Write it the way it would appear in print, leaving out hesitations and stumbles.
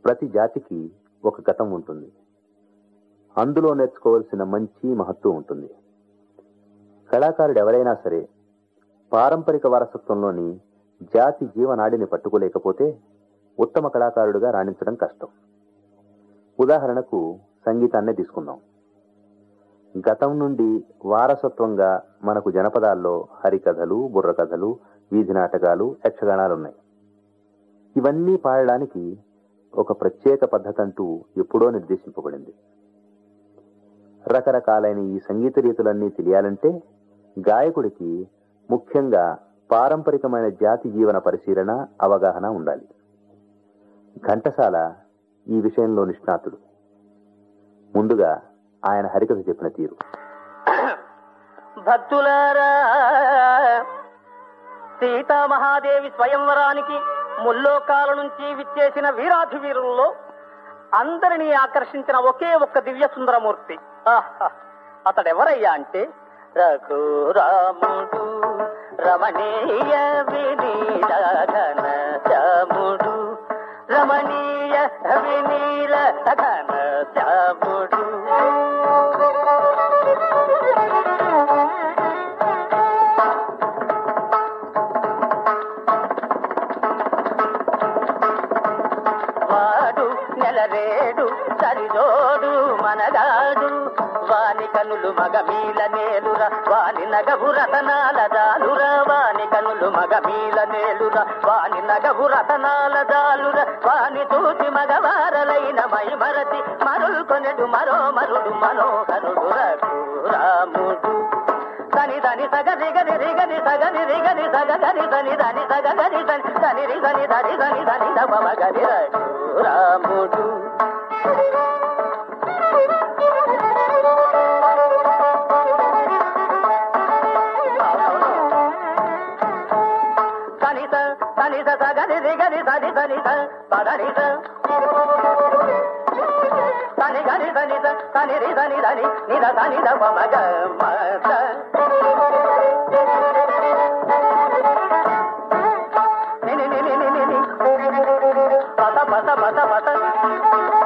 ప్రతి జాతికి ఒక గతం ఉంటుంది. అందులో నేర్చుకోవలసిన మంచి మహత్వం ఉంటుంది. కళాకారుడు ఎవరైనా సరే పారంపరిక వారసత్వంలోని జాతి జీవనాడిని పట్టుకోలేకపోతే ఉత్తమ కళాకారుడిగా రాణించడం కష్టం. ఉదాహరణకు సంగీతాన్నే తీసుకుందాం. గతం నుండి వారసత్వంగా మనకు జనపదాల్లో హరికథలు, బుర్రకథలు, వీధి నాటకాలు, యక్షగానాలున్నాయి. ఇవన్నీ పాడడానికి ఒక ప్రత్యేక పద్ధతి అంటూ ఎప్పుడో నిర్దేశింపబడింది. రకరకాలైన ఈ సంగీత రీతులన్నీ తెలియాలంటే గాయకుడికి ముఖ్యంగా పారంపరికమైన జాతి జీవన పరిశీలన, అవగాహన ఉండాలి. ఘంటసాల ఈ విషయంలో నిష్ణాతుడు. ముందుగా ఆయన హరికథ చెప్పిన తీరు. భక్తులారా, సీతామహాదేవి స్వయంవరానికి ముల్లోకాల నుంచి విచ్చేసిన వీరాధి వీరుల్లో అందరినీ ఆకర్షించిన ఒకే ఒక్క దివ్య సుందరమూర్తి. అతడెవరయ్యా అంటే రఘురాముడు, రమణీయ వినీల ఘన శ్యాముడు, రమణీయ వినీల ఘన శ్యాముడు. వాడు నెలరేడు సరిజోడు మనగాడు, వాని కనులు మగమీల నేలురా, వాని నగవు రతనాల దాలురా, వాని కనులు మగమీల నేలురా, వాని నగవు రతనాల దాలురా, వాని చూసి మగవారలైన మై మరచి మరుల్కొనెడు మరో మరుడు మనోహరుడు రఘురాముడు. సని దని సగరి గని రిగని సగని రిగని సగని దని దని సగని దని దని రిగని దని దని దని దమగని రఘురాముడు. సనిత సనిత సగని రిగని సని సనిత పదనిత సని గని సనిత సని రి సని దని నిద సని దమగ మద. పత పత పత పత